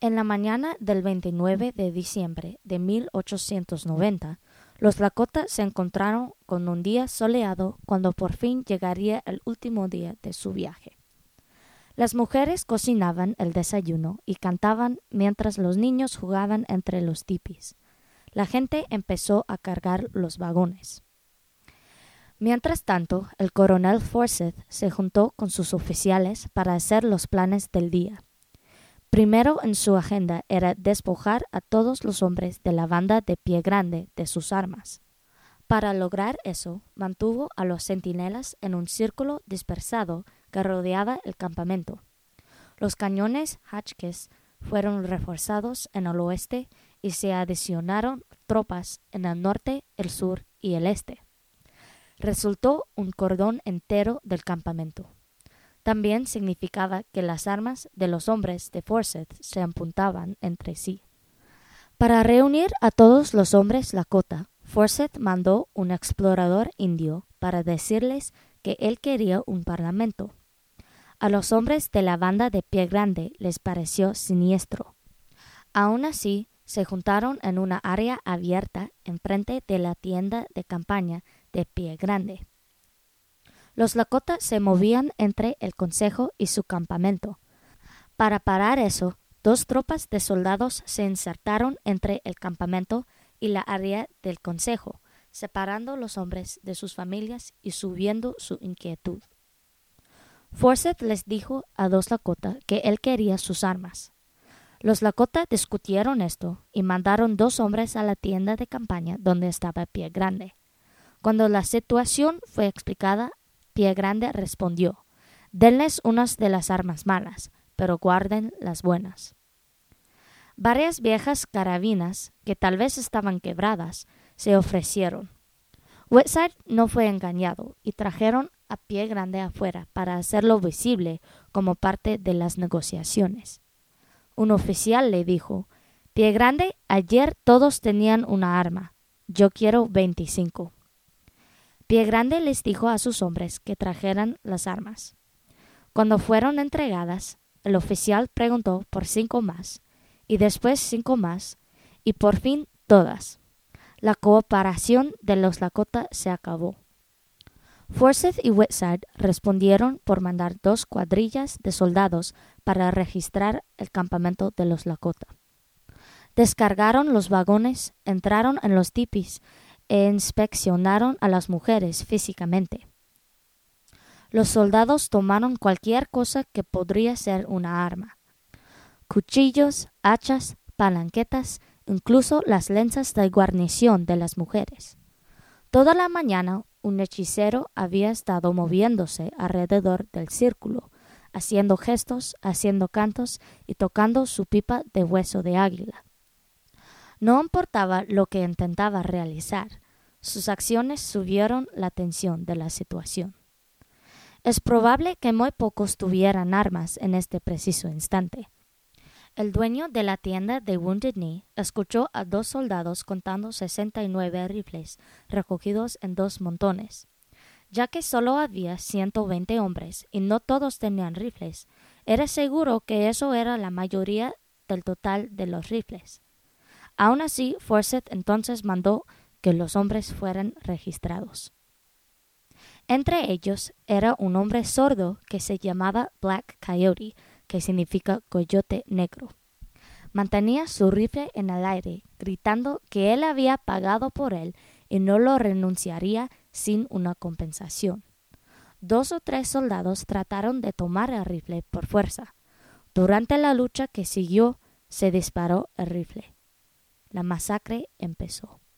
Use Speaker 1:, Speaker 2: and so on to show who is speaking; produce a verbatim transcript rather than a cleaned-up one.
Speaker 1: En la mañana del veintinueve de diciembre de mil ochocientos noventa, los Lakota se encontraron con un día soleado cuando por fin llegaría el último día de su viaje. Las mujeres cocinaban el desayuno y cantaban mientras los niños jugaban entre los tipis. La gente empezó a cargar los vagones. Mientras tanto, el coronel Forsyth se juntó con sus oficiales para hacer los planes del día. Primero en su agenda era despojar a todos los hombres de la banda de Pie Grande de sus armas. Para lograr eso, mantuvo a los centinelas en un círculo dispersado que rodeaba el campamento. Los cañones Hotchkiss fueron reforzados en el oeste y se adicionaron tropas en el norte, el sur y el este. Resultó un cordón entero del campamento. También significaba que las armas de los hombres de Forsyth se apuntaban entre sí. Para reunir a todos los hombres Lakota, Forsyth mandó un explorador indio para decirles que él quería un parlamento. A los hombres de la banda de Pie Grande les pareció siniestro. Aún así, se juntaron en una área abierta enfrente de la tienda de campaña de Pie Grande. Los Lakota se movían entre el consejo y su campamento. Para parar eso, dos tropas de soldados se insertaron entre el campamento y la área del consejo, separando los hombres de sus familias y subiendo su inquietud. Forsyth les dijo a dos Lakota que él quería sus armas. Los Lakota discutieron esto y mandaron dos hombres a la tienda de campaña donde estaba Pie Grande. Cuando la situación fue explicada, Pie Grande respondió: «Denles unas de las armas malas, pero guarden las buenas». Varias viejas carabinas, que tal vez estaban quebradas, se ofrecieron. Whitside no fue engañado y trajeron a Pie Grande afuera para hacerlo visible como parte de las negociaciones. Un oficial le dijo: «Pie Grande, ayer todos tenían una arma. Yo quiero veinticinco». Pie Grande les dijo a sus hombres que trajeran las armas. Cuando fueron entregadas, el oficial preguntó por cinco más, y después cinco más, y por fin todas. La cooperación de los Lakota se acabó. Forsyth y Whitside respondieron por mandar dos cuadrillas de soldados para registrar el campamento de los Lakota. Descargaron los vagones, entraron en los tipis e inspeccionaron a las mujeres físicamente. Los soldados tomaron cualquier cosa que podría ser una arma: cuchillos, hachas, palanquetas, incluso las lanzas de guarnición de las mujeres. Toda la mañana un hechicero había estado moviéndose alrededor del círculo, haciendo gestos, haciendo cantos y tocando su pipa de hueso de águila. No importaba lo que intentaba realizar, sus acciones subieron la tensión de la situación. Es probable que muy pocos tuvieran armas en este preciso instante. El dueño de la tienda de Wounded Knee escuchó a dos soldados contando sesenta y nueve rifles recogidos en dos montones. Ya que solo había ciento veinte hombres y no todos tenían rifles, era seguro que eso era la mayoría del total de los rifles. Aún así, Forsyth entonces mandó que los hombres fueran registrados. Entre ellos era un hombre sordo que se llamaba Black Coyote, que significa coyote negro. Mantenía su rifle en el aire, gritando que él había pagado por él y no lo renunciaría sin una compensación. Dos o tres soldados trataron de tomar el rifle por fuerza. Durante la lucha que siguió, se disparó el rifle. La masacre empezó.